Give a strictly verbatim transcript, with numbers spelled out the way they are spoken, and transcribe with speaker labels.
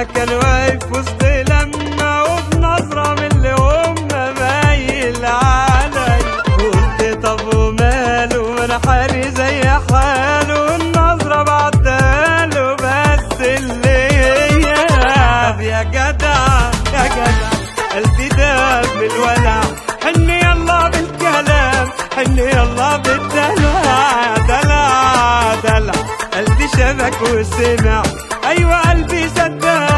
Speaker 1: كان واقف وسط لما وبنظرة من اللي هم مايل علي. قلت طب وماله وانا حالي زي حاله، النظرة بعداله بس اللي هي. طب يا جدع يا جدع قلبي داب بالولع، حن يلا بالكلام حن يلا بالدلع. دلع دلع قلبي شافك وسمع، ايوه قلبي صدق